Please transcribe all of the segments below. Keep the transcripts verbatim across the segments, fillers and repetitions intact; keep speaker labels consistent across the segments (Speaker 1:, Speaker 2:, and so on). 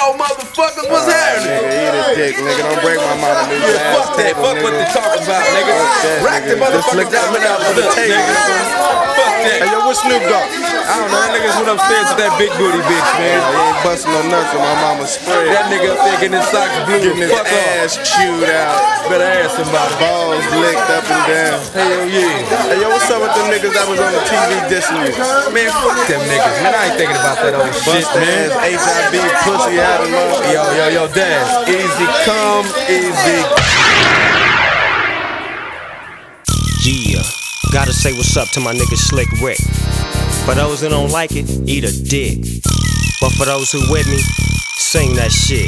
Speaker 1: y'all motherfuckers, what's happening?
Speaker 2: Nigga, eat a dick, nigga. Don't break my mama, nigga.
Speaker 1: Yeah, fuck that, fuck what they talking about, nigga. Rack the motherfuckers down with that on the table. Fuck that.
Speaker 2: Hey, yo, what's Snoop Dogg?
Speaker 1: I don't know, that niggas went upstairs with that big booty bitch, man.
Speaker 2: He ain't busting no nuts on my mama's spread.
Speaker 1: That nigga up there getting his socks blue.
Speaker 2: Getting his
Speaker 1: Fuck
Speaker 2: ass chewed out.
Speaker 1: Better ask somebody.
Speaker 2: Balls licked up and down.
Speaker 1: Hell yeah.
Speaker 2: Hey, yo, what's up with them niggas that was on the T V dissing you?
Speaker 1: Man, fuck them niggas, man. I ain't thinking about that old shit,
Speaker 2: Bust
Speaker 1: man.
Speaker 2: ass H I V pussy having motherfucker.
Speaker 1: Yo, yo, yo, Dash. Easy come, easy.
Speaker 3: Yeah, gotta say what's up to my nigga Slick Rick. For those that don't like it, eat a dick. But for those who with me, sing that shit.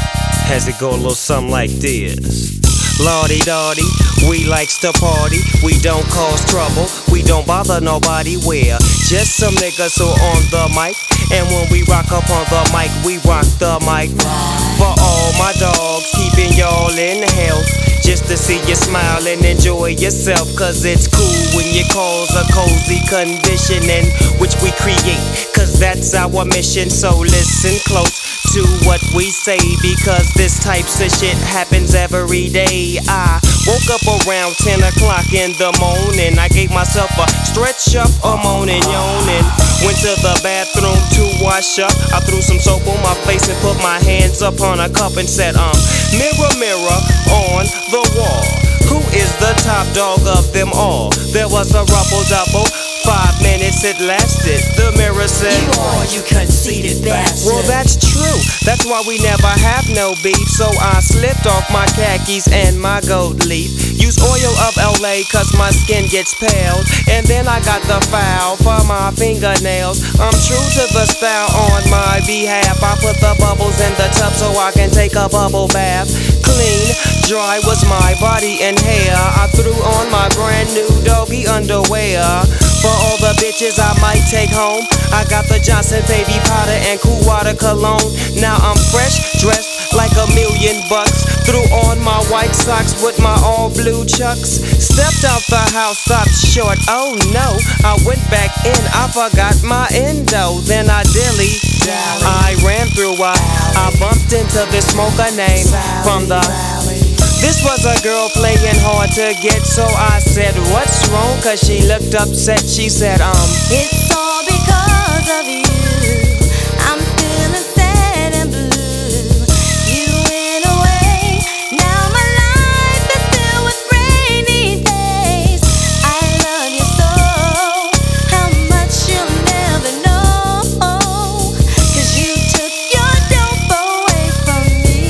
Speaker 3: Has it go a little something like this? Lordy dotty, we likes to party. We don't cause trouble, we don't bother nobody. We're just some niggas who on the mic. And when we rock up on the mic, we rock the mic. For all my dogs, keeping y'all in health. Just to see you smile and enjoy yourself. Cause it's cool when you cause a cozy condition in which we create. Cause that's our mission, so listen close to what we say, because this types of shit happens every day. I woke up around ten o'clock in the morning. I gave myself a stretch up, a moaning, yawning. Went to the bathroom to wash up. I threw some soap on my face and put my hands up on a cup and said, um, mirror, mirror on the wall, who is the top dog of them all? There was a rubble double. Five minutes it lasted. The mirror said,
Speaker 4: you are, you conceited bastard.
Speaker 3: Well, that's true. That's why we never have no beef. So I slipped off my khakis and my gold leaf. Use oil of L A cause my skin gets pale. And then I got the foul for my fingernails. I'm true to the style on my behalf. I put the bubbles in the tub so I can take a bubble bath. Clean, dry was my body and hair. I threw on my brand new doggy underwear. For all the bitches I might take home, I got the Johnson baby powder and cool water cologne. Now I'm fresh, dressed like a million bucks. Threw on my white socks with my all blue chucks. Stepped out the house, stopped short, oh no. I went back in, I forgot my endo. Then I dilly, I ran through a, I bumped into this smoker named from the. This was a girl playing hard to get, so I said, what's wrong? Cause she looked upset, she said, um,
Speaker 4: it's all because of you. I'm feeling sad and blue. You went away, now my life is filled with rainy days. I love you so, how much you'll never know. Cause you took your dope away from me.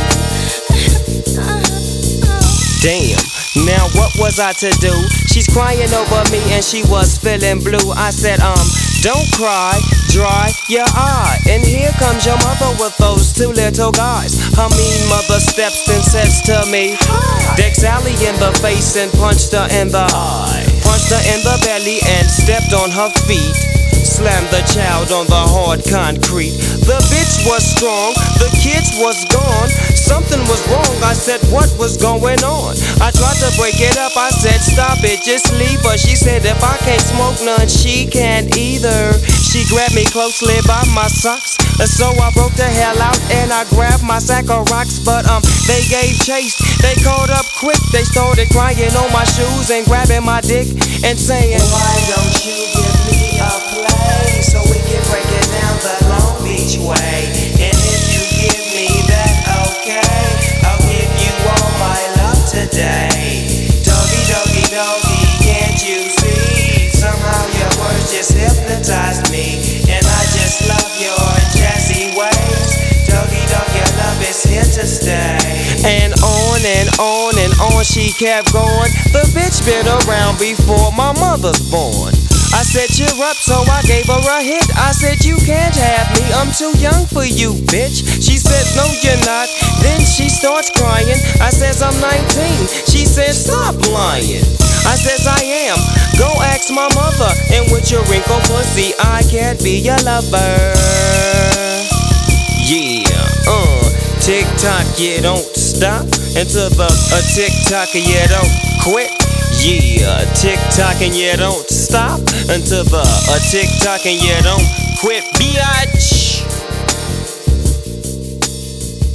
Speaker 3: damn, now what was I to do? She's crying over me and she was feeling blue. I said, um, don't cry, dry your eye. And here comes your mother with those two little guys. Her mean mother steps and says to me, decked Sally in the face and punched her in the eye. Punched her in the belly and stepped on her feet. Slammed the child on the hard concrete. The bitch was strong, the kids was gone. Something was wrong, I said what was going on? I tried to break it up, I said stop it, just leave her. She said if I can't smoke none, she can't either. She grabbed me closely by my socks, so I broke the hell out and I grabbed my sack of rocks. But um, they gave chase, they caught up quick. They started crying on my shoes and grabbing my dick and saying, why don't you give me a play so we can break it down the Long Beach way? And if you give me that, okay, I'll give you all my love today. Doggy, doggy, doggy, can't you see? Somehow your words just hypnotized me, and I just love your jazzy ways. Doggy, dog, your love is here to stay. And on and on and on she kept going. The bitch been around before my mother's born. I said cheer up, so I gave her a hit. I said you can't have me, I'm too young for you, bitch. She says no you're not, then she starts crying. I says I'm nineteen, she says stop lying. I says I am, go ask my mother. And with your wrinkled pussy I can't be your lover. Yeah, uh, tick tock, you don't stop until the a tick tock, you don't quit. Yeah, tick tock and you don't stop until the a tick tock and you don't quit, bitch.